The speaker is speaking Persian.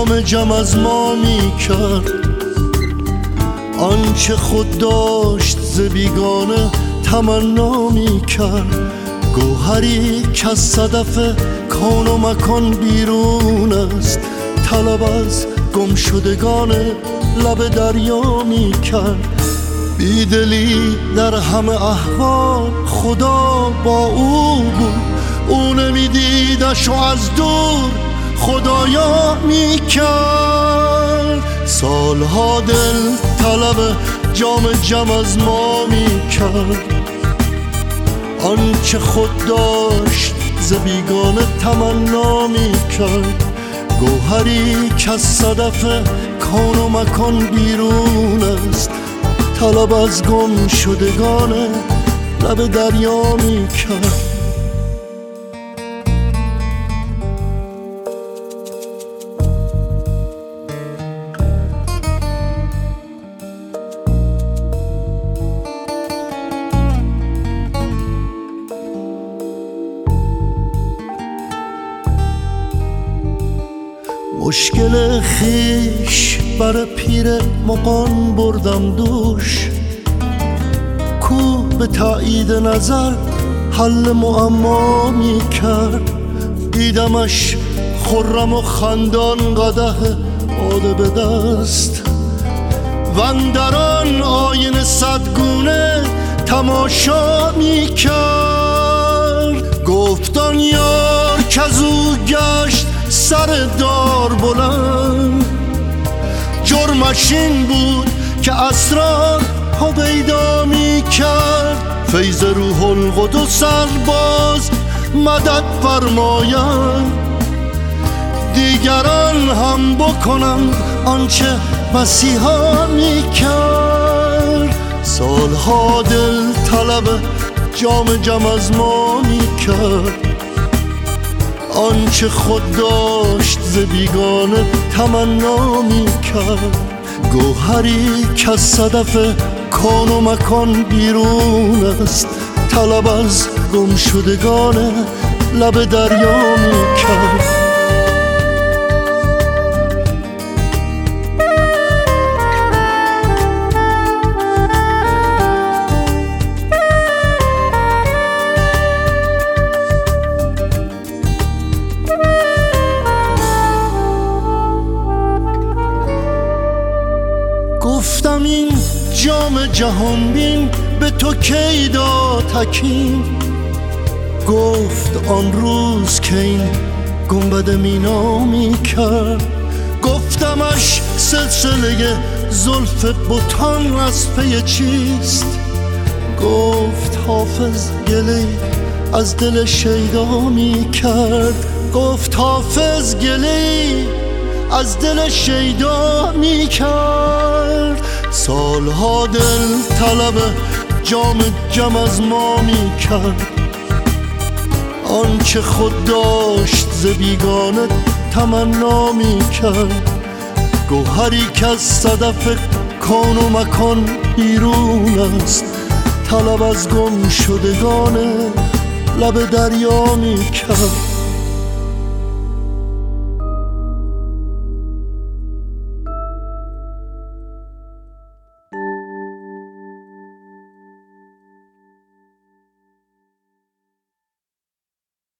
جام جم از ما می کرد. آنچه خود داشت ز بیگانه تمنا می کرد. گوهری که از صدف کون و مکان بیرون است، طلب از گم شدگان لب دریا می کرد. بیدلی در همه احوال خدا با او بود، او نمیدیدش و از دور خدایا می کرد. سالها دل طلب جام جم از ما می کرد. آنچه خود داشت ز بیگانه تمنا می کرد. گوهری که از صدف کون و مکان بیرون است، طلب از گم شدگان لب دریا می کرد. مشکل خیش بر پیر مغان بردم دوش، کو به تایید نظر حل معما می کرد. دیدمش خرم و خندان قدح باده به دست، واندران آینه صدگونه تماشا می کرد. گفت آن یار کزو گشت سر دار بلند، جرمش این بود که اسرار هویدا می کرد. فیض روح القدس باز مدد فرماید، دیگران هم بکنند آنچه مسیحا می کرد. سالها دل طلب جام جم از ما می کرد. آنچه خود داشت ز بیگانه تمنا می کرد. گوهری که از صدف کون و مکان بیرون است، طلب از گم شدگان لب دریا می کرد. گفتم این جام جهان بین به تو کی داد حکیم. گفت آن روز که این گنبد مینا می کرد. گفتمش سلسله زلف بتان از پی چیست. گفت حافظ گله از دل شیدا می کرد. گفت حافظ گله از دل شیدا می کرد. سالها دل طلب جام جم از ما می کرد. آنچه خود داشت ز بیگانه تمنا می کرد. گوهری که از صدف کون و مکان بیرون است، طلب از گم شدگان لب دریا می کرد.